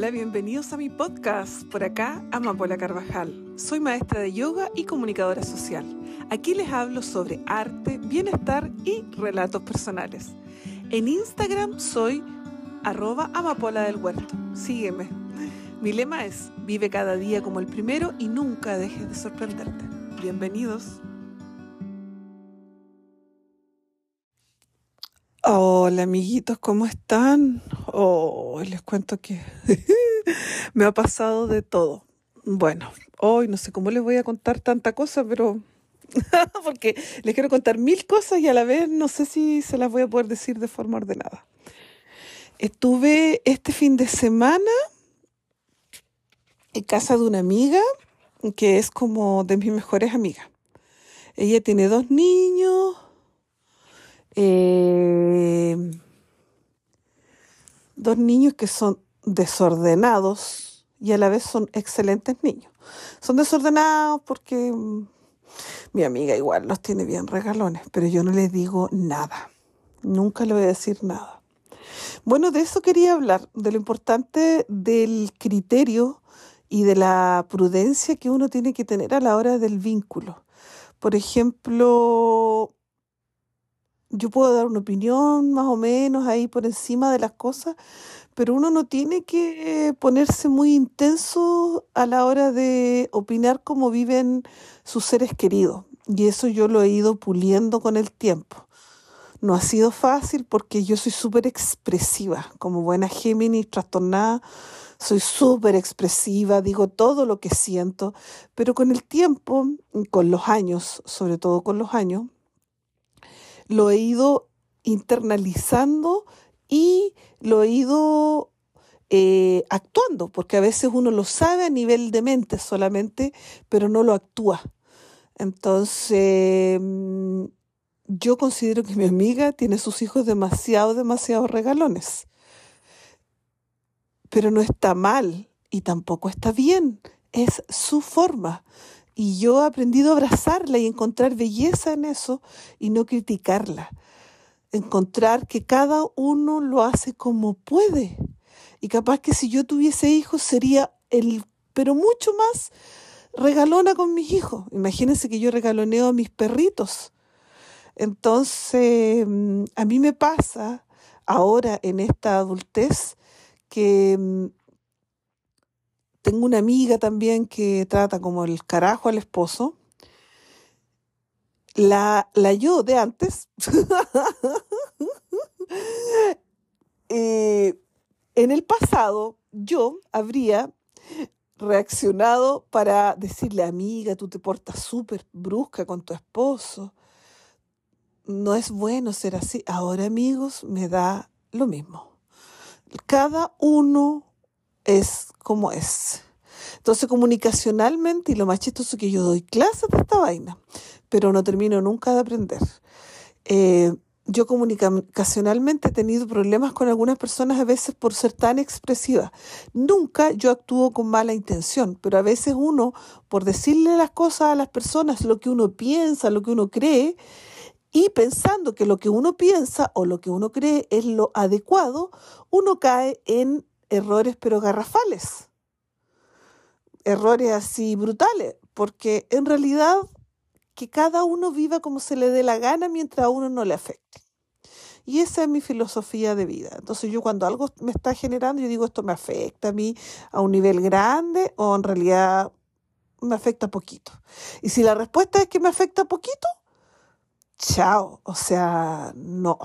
Hola, bienvenidos a mi podcast. Por acá, Amapola Carvajal. Soy maestra de yoga y comunicadora social. Aquí les hablo sobre arte, bienestar y relatos personales. En Instagram soy @Amapola del Huerto. Sígueme. Mi lema es: vive cada día como el primero y nunca dejes de sorprenderte. Bienvenidos. Hola amiguitos, ¿cómo están? Les cuento que me ha pasado de todo. Bueno, hoy no sé cómo les voy a contar tanta cosa, pero porque les quiero contar 1000 cosas y a la vez no sé si se las voy a poder decir de forma ordenada. Estuve este fin de semana en casa de una amiga que es como de mis mejores amigas. Ella tiene 2 niños. 2 niños que son desordenados y a la vez son excelentes niños. Son desordenados porque mi amiga igual los tiene bien regalones, pero yo no les digo nada. Nunca le voy a decir nada. Bueno, de eso quería hablar, de lo importante del criterio y de la prudencia que uno tiene que tener a la hora del vínculo. Por ejemplo, yo puedo dar una opinión más o menos ahí por encima de las cosas, pero uno no tiene que ponerse muy intenso a la hora de opinar cómo viven sus seres queridos. Y eso yo lo he ido puliendo con el tiempo. No ha sido fácil porque yo soy súper expresiva, como buena Géminis trastornada. Soy súper expresiva, digo todo lo que siento, pero con el tiempo, con los años, sobre todo con los años, lo he ido internalizando y lo he ido actuando, porque a veces uno lo sabe a nivel de mente solamente, pero no lo actúa. Entonces, yo considero que mi amiga tiene sus hijos demasiado regalones, pero no está mal y tampoco está bien, es su forma. Y yo he aprendido a abrazarla y encontrar belleza en eso y no criticarla. Encontrar que cada uno lo hace como puede. Y capaz que si yo tuviese hijos sería pero mucho más regalona con mis hijos. Imagínense que yo regaloneo a mis perritos. Entonces, a mí me pasa ahora en esta adultez que tengo una amiga también que trata como el carajo al esposo. La yo de antes, en el pasado yo habría reaccionado para decirle: amiga, tú te portas súper brusca con tu esposo. No es bueno ser así. Ahora, amigos, me da lo mismo. Cada uno es como es. Entonces, comunicacionalmente, y lo más chistoso es que yo doy clases de esta vaina, pero no termino nunca de aprender. Yo comunicacionalmente he tenido problemas con algunas personas a veces por ser tan expresiva. Nunca yo actúo con mala intención, pero a veces uno, por decirle las cosas a las personas, lo que uno piensa, lo que uno cree, y pensando que lo que uno piensa o lo que uno cree es lo adecuado, uno cae en errores pero garrafales. Errores así brutales, porque en realidad que cada uno viva como se le dé la gana mientras a uno no le afecte. Y esa es mi filosofía de vida. Entonces yo cuando algo me está generando, yo digo, esto me afecta a mí a un nivel grande o en realidad me afecta poquito. Y si la respuesta es que me afecta poquito, chao, o sea, no.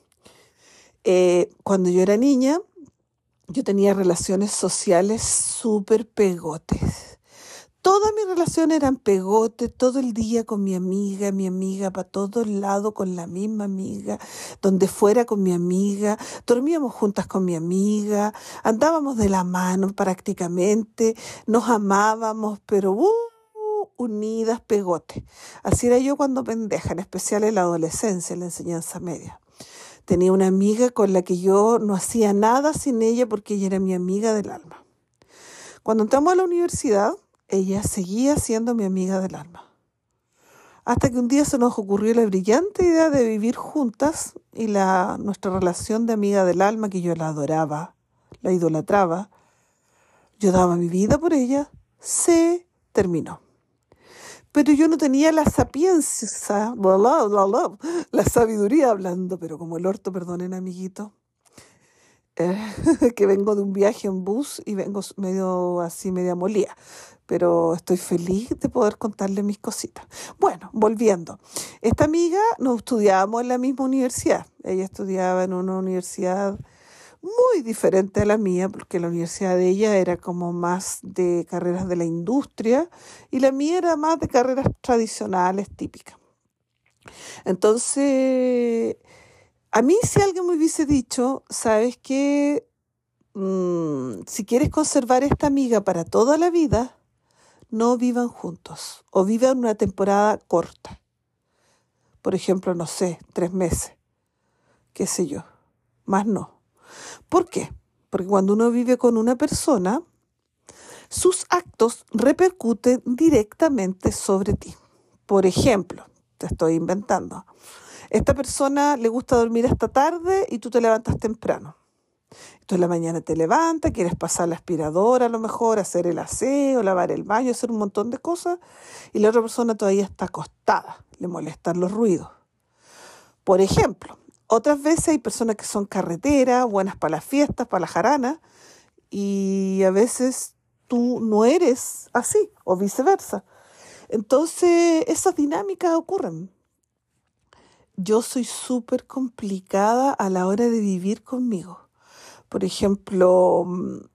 Cuando yo era niña, yo tenía relaciones sociales súper pegotes. Todas mis relaciones eran pegote, todo el día con mi amiga, para todos lados con la misma amiga, donde fuera con mi amiga, dormíamos juntas con mi amiga, andábamos de la mano prácticamente, nos amábamos, pero unidas, pegote. Así era yo cuando pendeja, en especial en la adolescencia, en la enseñanza media. Tenía una amiga con la que yo no hacía nada sin ella porque ella era mi amiga del alma. Cuando entramos a la universidad, ella seguía siendo mi amiga del alma. Hasta que un día se nos ocurrió la brillante idea de vivir juntas y nuestra relación de amiga del alma, que yo la adoraba, la idolatraba, Yo daba mi vida por ella, se terminó. Pero yo no tenía la sapiencia, la sabiduría hablando, pero como el orto, perdonen, amiguito, eh, que vengo de un viaje en bus y vengo medio así, media molida, pero estoy feliz de poder contarle mis cositas. Bueno, volviendo. Esta amiga nos estudiábamos en la misma universidad. Ella estudiaba en una universidad muy diferente a la mía, porque la universidad de ella era como más de carreras de la industria y la mía era más de carreras tradicionales, típicas. Entonces, a mí si alguien me hubiese dicho, ¿sabes qué? Si quieres conservar esta amiga para toda la vida, no vivan juntos o vivan una temporada corta. Por ejemplo, no sé, 3 meses, qué sé yo, más no. ¿Por qué? Porque cuando uno vive con una persona, sus actos repercuten directamente sobre ti. Por ejemplo, te estoy inventando. Esta persona le gusta dormir hasta tarde y tú te levantas temprano. Entonces en la mañana te levantas, quieres pasar la aspiradora a lo mejor, hacer el aseo, lavar el baño, hacer un montón de cosas, y la otra persona todavía está acostada, le molestan los ruidos. Por ejemplo, otras veces hay personas que son carreteras, buenas para las fiestas, para la jarana, y a veces tú no eres así, o viceversa. Entonces, esas dinámicas ocurren. Yo soy súper complicada a la hora de vivir conmigo. Por ejemplo,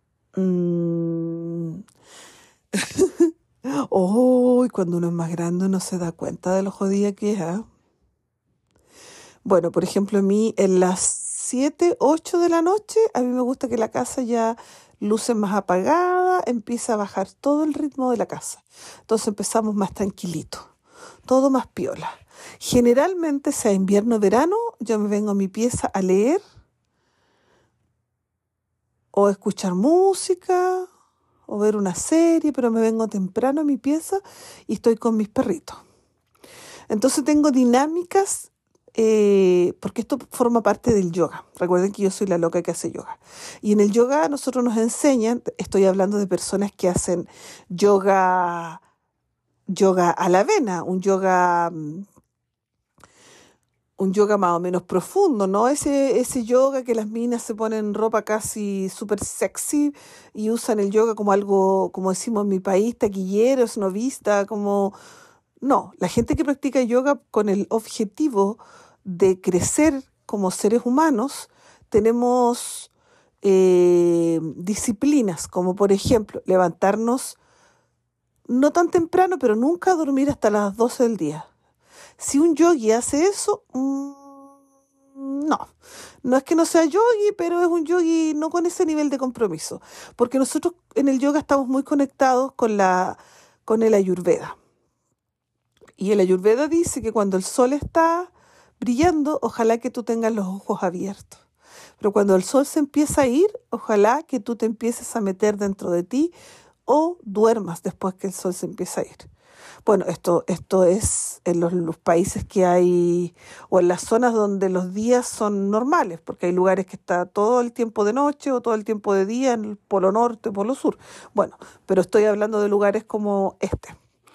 cuando uno es más grande uno se da cuenta de lo jodida que es, ¿ah? Bueno, por ejemplo, a mí en las 7, 8 de la noche, a mí me gusta que la casa ya luce más apagada, empieza a bajar todo el ritmo de la casa. Entonces empezamos más tranquilito, todo más piola. Generalmente, sea invierno o verano, yo me vengo a mi pieza a leer o a escuchar música o ver una serie, pero me vengo temprano a mi pieza y estoy con mis perritos. Entonces tengo dinámicas, porque esto forma parte del yoga. Recuerden que yo soy la loca que hace yoga. Y en el yoga nosotros nos enseñan, estoy hablando de personas que hacen yoga a la avena, un yoga más o menos profundo, ¿no? Ese yoga que las minas se ponen ropa casi súper sexy y usan el yoga como algo, como decimos en mi país, taquillero, esnovista, como... No, la gente que practica yoga con el objetivo de crecer como seres humanos, tenemos disciplinas, como por ejemplo, levantarnos no tan temprano, pero nunca dormir hasta las 12 del día. Si un yogi hace eso, no es que no sea yogi, pero es un yogi no con ese nivel de compromiso, porque nosotros en el yoga estamos muy conectados con el Ayurveda. Y el Ayurveda dice que cuando el sol está brillando, ojalá que tú tengas los ojos abiertos. Pero cuando el sol se empieza a ir, ojalá que tú te empieces a meter dentro de ti o duermas después que el sol se empieza a ir. Bueno, esto es en los países que hay, o en las zonas donde los días son normales, porque hay lugares que está todo el tiempo de noche o todo el tiempo de día, en el polo norte, polo sur. Bueno, pero estoy hablando de lugares como este.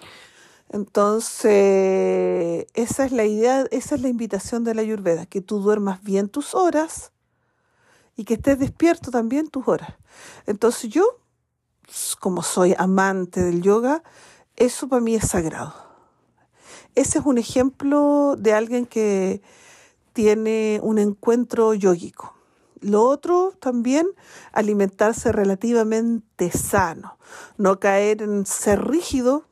Entonces, esa es la idea, esa es la invitación de la Ayurveda, que tú duermas bien tus horas y que estés despierto también tus horas. Entonces yo, como soy amante del yoga, eso para mí es sagrado. Ese es un ejemplo de alguien que tiene un encuentro yógico. Lo otro también, alimentarse relativamente sano, no caer en ser rígido,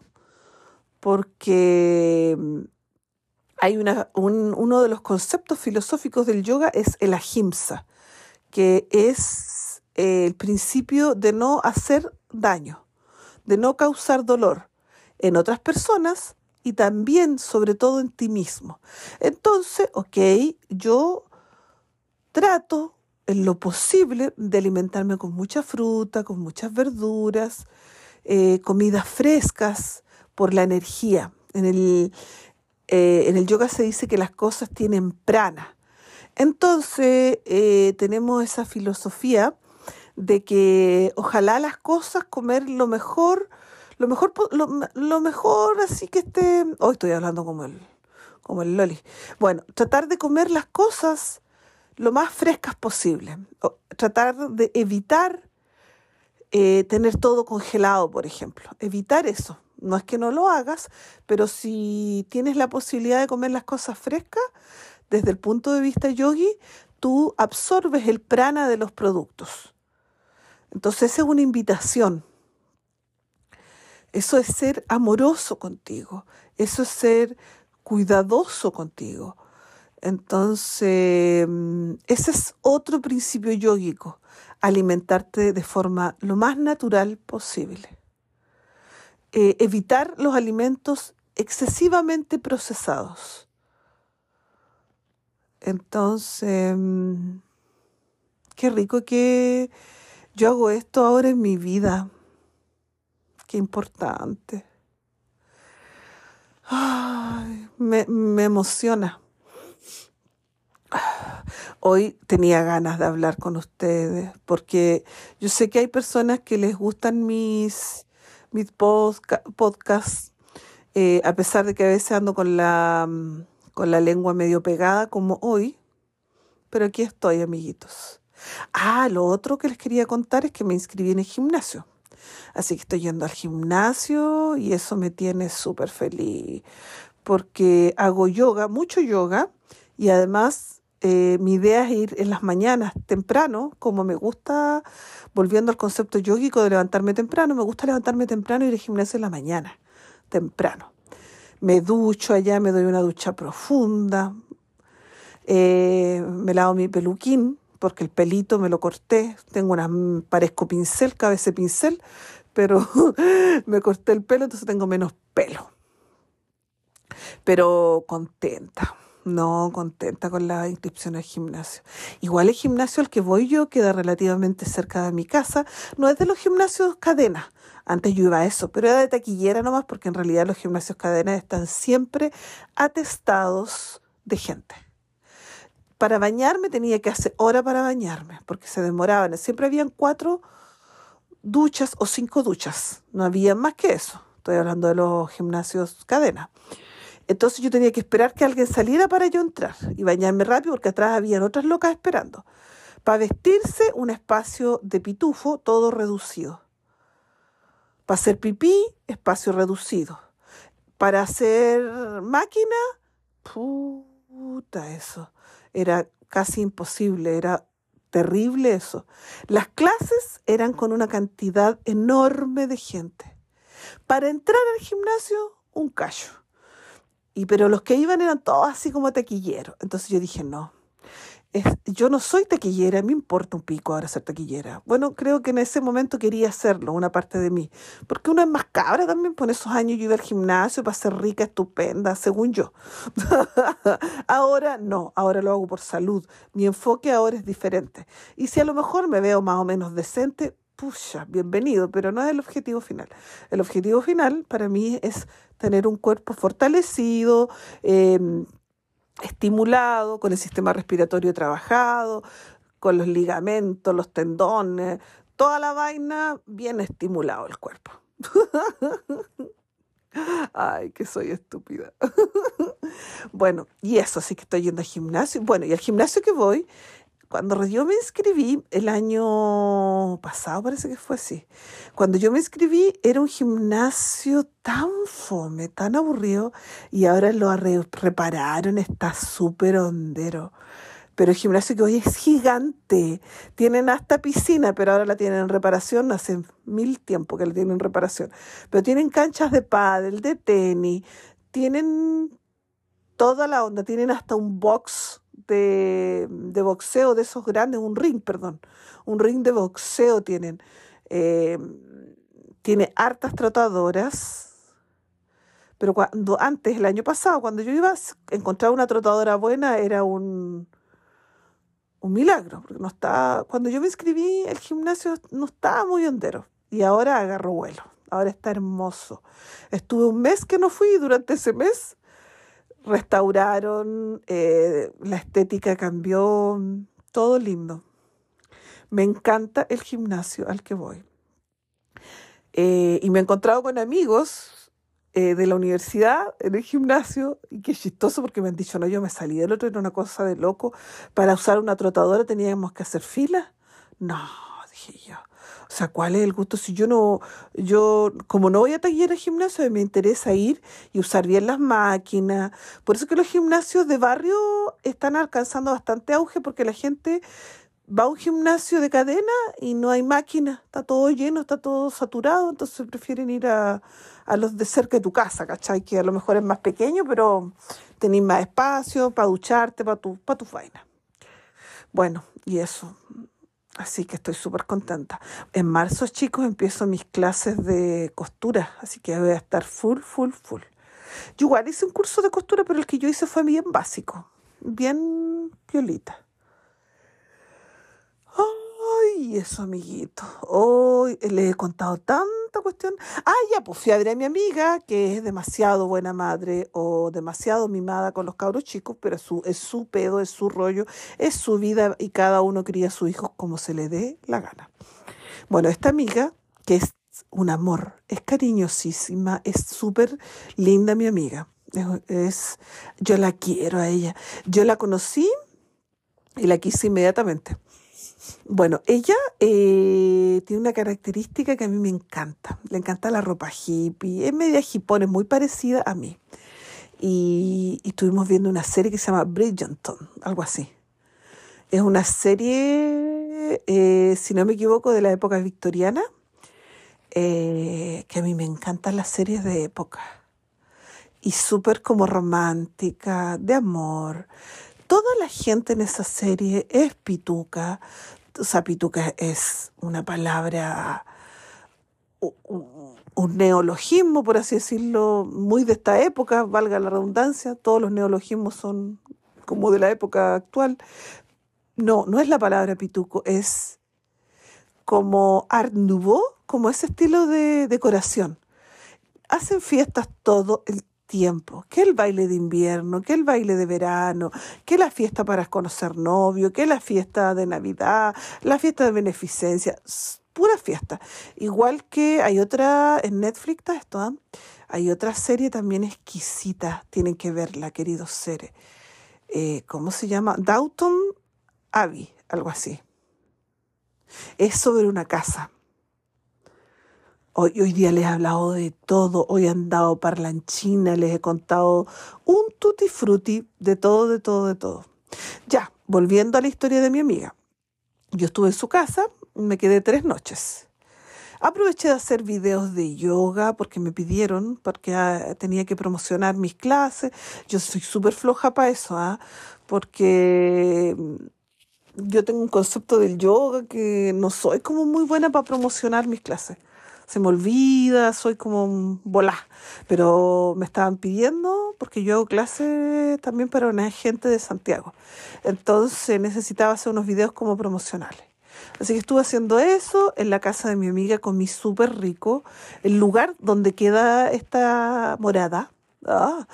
porque hay uno de los conceptos filosóficos del yoga es el ahimsa, que es el principio de no hacer daño, de no causar dolor en otras personas y también, sobre todo, en ti mismo. Entonces, yo trato en lo posible de alimentarme con mucha fruta, con muchas verduras, comidas frescas por la energía. En el yoga se dice que las cosas tienen prana. Entonces, tenemos esa filosofía de que ojalá las cosas, comer lo mejor así que esté, hoy estoy hablando como el Loli. Bueno, tratar de comer las cosas lo más frescas posible. Tratar de evitar tener todo congelado, por ejemplo. Evitar eso. No es que no lo hagas, pero si tienes la posibilidad de comer las cosas frescas, desde el punto de vista yogi, tú absorbes el prana de los productos. Entonces, esa es una invitación. Eso es ser amoroso contigo. Eso es ser cuidadoso contigo. Entonces, ese es otro principio yógico. Alimentarte de forma lo más natural posible. Evitar los alimentos excesivamente procesados. Entonces, qué rico que yo hago esto ahora en mi vida. Qué importante. Ay, me emociona. Hoy tenía ganas de hablar con ustedes porque yo sé que hay personas que les gustan mis podcasts, a pesar de que a veces ando con la lengua medio pegada como hoy, pero aquí estoy, amiguitos. Lo otro que les quería contar es que me inscribí en el gimnasio. Así que estoy yendo al gimnasio y eso me tiene súper feliz porque hago yoga, mucho yoga, y además mi idea es ir en las mañanas temprano, como me gusta, volviendo al concepto yógico de levantarme temprano, me gusta levantarme temprano y ir al gimnasio en la mañana, temprano. Me ducho allá, me doy una ducha profunda, me lavo mi peluquín, porque el pelito me lo corté, parezco pincel, cabeza de pincel, pero me corté el pelo, entonces tengo menos pelo. Pero contenta con la inscripción al gimnasio. Igual el gimnasio al que voy yo queda relativamente cerca de mi casa, no es de los gimnasios cadenas. Antes yo iba a eso, pero era de taquillera nomás, porque en realidad los gimnasios cadenas están siempre atestados de gente. Para bañarme tenía que hacer hora para bañarme, porque se demoraban. Siempre habían 4 duchas o 5 duchas. No había más que eso. Estoy hablando de los gimnasios cadena. Entonces yo tenía que esperar que alguien saliera para yo entrar y bañarme rápido, porque atrás habían otras locas esperando. Para vestirse, un espacio de pitufo, todo reducido. Para hacer pipí, espacio reducido. Para hacer máquina, eso. Era casi imposible, era terrible eso. Las clases eran con una cantidad enorme de gente. Para entrar al gimnasio, un callo. Pero los que iban eran todos así como taquilleros. Entonces yo dije, no, yo no soy taquillera, me importa un pico ahora ser taquillera. Bueno, creo que en ese momento quería hacerlo, una parte de mí. Porque uno es más cabra también, por esos años yo iba al gimnasio para ser rica, estupenda, según yo. Ahora no, ahora lo hago por salud. Mi enfoque ahora es diferente. Y si a lo mejor me veo más o menos decente, pucha, bienvenido, pero no es el objetivo final. El objetivo final para mí es tener un cuerpo fortalecido, estimulado, con el sistema respiratorio trabajado, con los ligamentos, los tendones, toda la vaina bien estimulado el cuerpo. Ay, que soy estúpida. Bueno, y eso, sí que estoy yendo al gimnasio. Bueno, y al gimnasio que voy, cuando yo me inscribí el año pasado, parece que fue así. Cuando yo me inscribí era un gimnasio tan fome, tan aburrido, y ahora lo repararon, está súper hondero. Pero el gimnasio que hoy es gigante. Tienen hasta piscina, pero ahora la tienen en reparación. Hace 1000 tiempo que la tienen en reparación. Pero tienen canchas de pádel, de tenis, tienen toda la onda, tienen hasta un box de boxeo de esos grandes, un ring de boxeo tienen. Tiene hartas trotadoras, pero el año pasado, cuando yo iba, encontrar una trotadora buena era un milagro, porque cuando yo me inscribí, el gimnasio no estaba muy hondero, y ahora agarró vuelo, ahora está hermoso. Estuve un mes que no fui, y durante ese mes restauraron, la estética cambió, todo lindo. Me encanta el gimnasio al que voy. Y me he encontrado con amigos de la universidad en el gimnasio, y qué chistoso porque me han dicho, no, yo me salí del otro, era una cosa de loco. Para usar una trotadora teníamos que hacer fila. No, dije yo. O sea, ¿cuál es el gusto? Si yo no, yo como no voy a taller al gimnasio, me interesa ir y usar bien las máquinas. Por eso que los gimnasios de barrio están alcanzando bastante auge, porque la gente va a un gimnasio de cadena y no hay máquina, está todo lleno, está todo saturado, entonces prefieren ir a los de cerca de tu casa, ¿cachai? Que a lo mejor es más pequeño, pero tenés más espacio para ducharte, para tu vaina. Bueno, y eso. Así que estoy súper contenta. En marzo, chicos, empiezo mis clases de costura, así que voy a estar full, full, full. Yo igual hice un curso de costura, pero el que yo hice fue bien básico, bien piolita. Ay, eso, amiguito. Hoy le he contado tanta cuestión. Ah, ya, pues fui a ver a mi amiga, que es demasiado buena madre o demasiado mimada con los cabros chicos, pero es su pedo, es su rollo, es su vida y cada uno cría a sus hijos como se le dé la gana. Bueno, esta amiga, que es un amor, es cariñosísima, es súper linda mi amiga. Yo la quiero a ella. Yo la conocí y la quise inmediatamente. Bueno, ella tiene una característica que a mí me encanta. Le encanta la ropa hippie. Es media hipón, es muy parecida a mí. Y estuvimos viendo una serie que se llama Bridgerton, algo así. Es una serie, si no me equivoco, de la época victoriana, que a mí me encantan las series de época. Y súper como romántica, de amor. Toda la gente en esa serie es pituca. O sea, pituca es una palabra, un neologismo, por así decirlo, muy de esta época, valga la redundancia. Todos los neologismos son como de la época actual. No, no es la palabra pituco, es como Art Nouveau, como ese estilo de decoración. Hacen fiestas todo el tiempo, que el baile de invierno, que el baile de verano, que la fiesta para conocer novio, que la fiesta de Navidad, la fiesta de beneficencia, pura fiesta. Igual que hay otra en Netflix, está esto, ¿eh? Hay otra serie también exquisita, tienen que verla, queridos seres. ¿Cómo se llama? Downton Abbey, algo así. Es sobre una casa. Hoy día les he hablado de todo, hoy han dado parlanchina, les he contado un tutti frutti de todo, de todo, de todo. Ya, volviendo a la historia de mi amiga. Yo estuve en su casa, me quedé 3 noches. Aproveché de hacer videos de yoga porque me pidieron, porque tenía que promocionar mis clases. Yo soy súper floja para eso, porque yo tengo un concepto del yoga que no soy como muy buena para promocionar mis clases. Se me olvida, soy como un volá. Pero me estaban pidiendo, porque yo hago clases también para una gente de Santiago. Entonces necesitaba hacer unos videos como promocionales. Así que estuve haciendo eso en la casa de mi amiga, comí súper rico. El lugar donde queda esta morada, ah,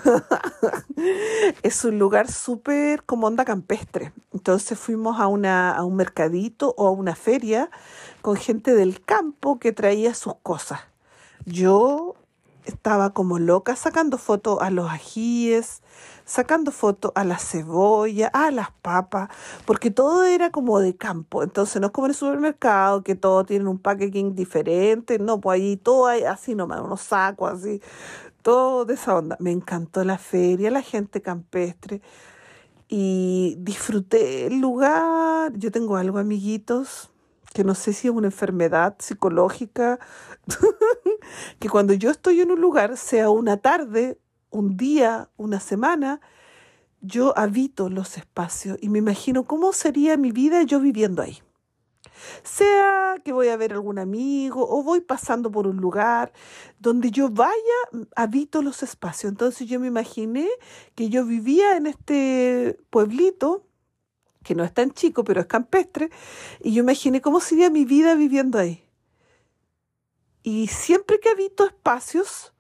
es un lugar súper como onda campestre. Entonces fuimos a un mercadito o a una feria con gente del campo que traía sus cosas. Yo estaba como loca sacando fotos a los ajíes, sacando fotos a la cebolla, a las papas, porque todo era como de campo. Entonces no es como en el supermercado que todo tiene un packaging diferente. No, pues ahí todo hay así nomás, unos sacos así, todo de esa onda. Me encantó la feria, la gente campestre y disfruté el lugar. Yo tengo algo, amiguitos, que no sé si es una enfermedad psicológica, que cuando yo estoy en un lugar, sea una tarde, un día, una semana, yo habito los espacios y me imagino cómo sería mi vida yo viviendo ahí. Sea que voy a ver algún amigo o voy pasando por un lugar donde yo vaya, habito los espacios. Entonces yo me imaginé que yo vivía en este pueblito, que no es tan chico, pero es campestre, y yo imaginé cómo sería mi vida viviendo ahí. Y siempre que habito espacios,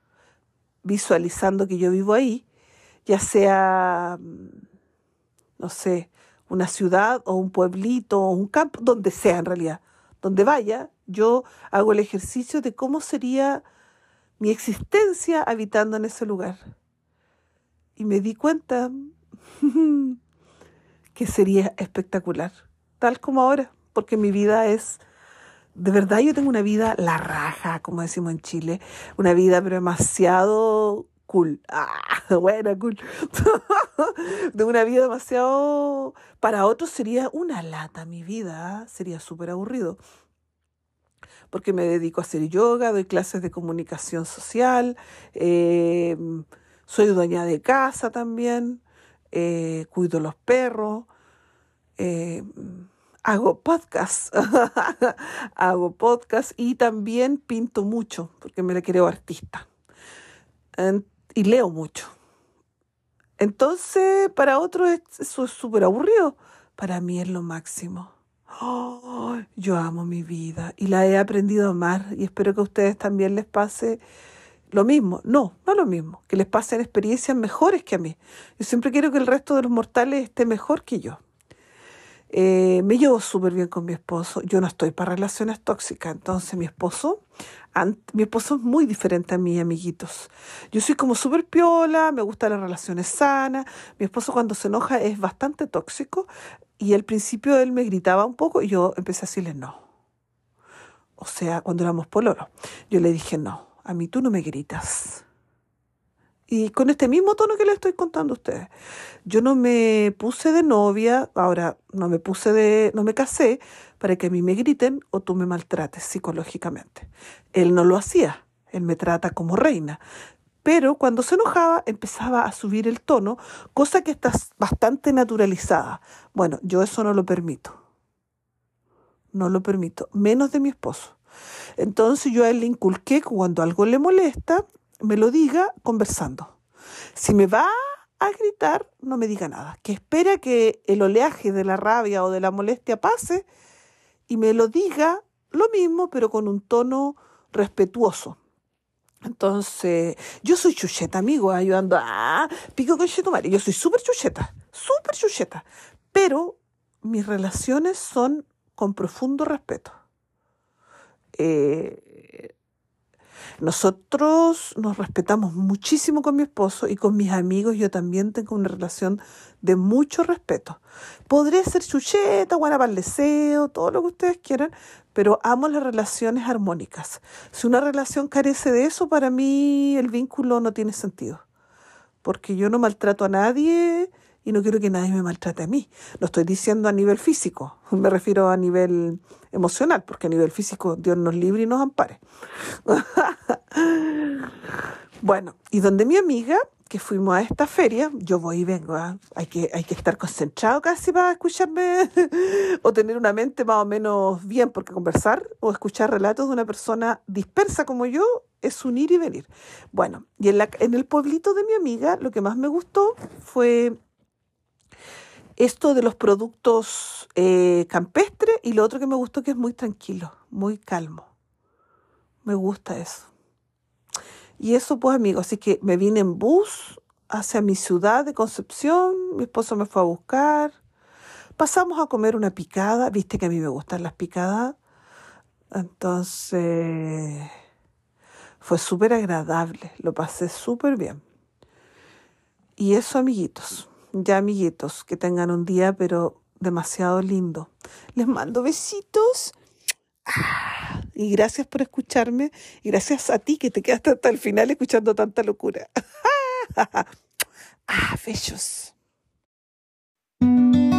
visualizando que yo vivo ahí, ya sea, no sé, una ciudad o un pueblito o un campo, donde sea en realidad, donde vaya, yo hago el ejercicio de cómo sería mi existencia habitando en ese lugar. Y me di cuenta que sería espectacular, tal como ahora, porque mi vida es, de verdad yo tengo una vida la raja, como decimos en Chile, una vida pero demasiado cool, buena, cool, de una vida demasiado, para otros sería una lata mi vida, sería súper aburrido, porque me dedico a hacer yoga, doy clases de comunicación social, eh, soy dueña de casa también, cuido los perros, eh, hago podcast, hago podcast y también pinto mucho, porque me la creo artista. Y leo mucho. Entonces, para otros eso es súper aburrido. Para mí es lo máximo. Oh, yo amo mi vida y la he aprendido a amar y espero que a ustedes también les pase lo mismo. No, no lo mismo, que les pasen experiencias mejores que a mí. Yo siempre quiero que el resto de los mortales esté mejor que yo. Me llevo súper bien con mi esposo. Yo no estoy para relaciones tóxicas. Entonces mi esposo es muy diferente a mí, amiguitos. Yo soy como súper piola, me gustan las relaciones sanas. Mi esposo cuando se enoja es bastante tóxico. Y al principio él me gritaba un poco y yo empecé a decirle no. O sea, cuando éramos pololos, yo le dije no, a mí tú no me gritas. Y con este mismo tono que le estoy contando a ustedes. Yo no me puse de novia, ahora no me casé para que a mí me griten o tú me maltrates psicológicamente. Él no lo hacía, él me trata como reina. Pero cuando se enojaba empezaba a subir el tono, cosa que está bastante naturalizada. Bueno, yo eso no lo permito. No lo permito, menos de mi esposo. Entonces yo a él le inculqué que cuando algo le molesta, me lo diga conversando. Si me va a gritar, no me diga nada. Que espera que el oleaje de la rabia o de la molestia pase y me lo diga lo mismo, pero con un tono respetuoso. Entonces, yo soy chucheta, amigo, yo ando, pico con chetumare. Yo soy súper chucheta. Pero mis relaciones son con profundo respeto. Nosotros nos respetamos muchísimo con mi esposo y con mis amigos yo también tengo una relación de mucho respeto. Podré ser chucheta, buena para el deseo, todo lo que ustedes quieran, pero amo las relaciones armónicas. Si una relación carece de eso, para mí el vínculo no tiene sentido. Porque yo no maltrato a nadie y no quiero que nadie me maltrate a mí. Lo estoy diciendo a nivel físico, me refiero a nivel emocional, porque a nivel físico Dios nos libre y nos ampare. Bueno, y donde mi amiga, que fuimos a esta feria, yo voy y vengo, hay que estar concentrado casi para escucharme o tener una mente más o menos bien, porque conversar o escuchar relatos de una persona dispersa como yo es un ir y venir. Bueno, y en el pueblito de mi amiga lo que más me gustó fue esto de los productos campestres y lo otro que me gustó que es muy tranquilo, muy calmo. Me gusta eso. Y eso pues amigos, así que me vine en bus hacia mi ciudad de Concepción, mi esposo me fue a buscar, pasamos a comer una picada, viste que a mí me gustan las picadas, entonces fue súper agradable, lo pasé súper bien. Y eso amiguitos, que tengan un día pero demasiado lindo. Les mando besitos. Y gracias por escucharme y gracias a ti que te quedaste hasta el final escuchando tanta locura. Bellos.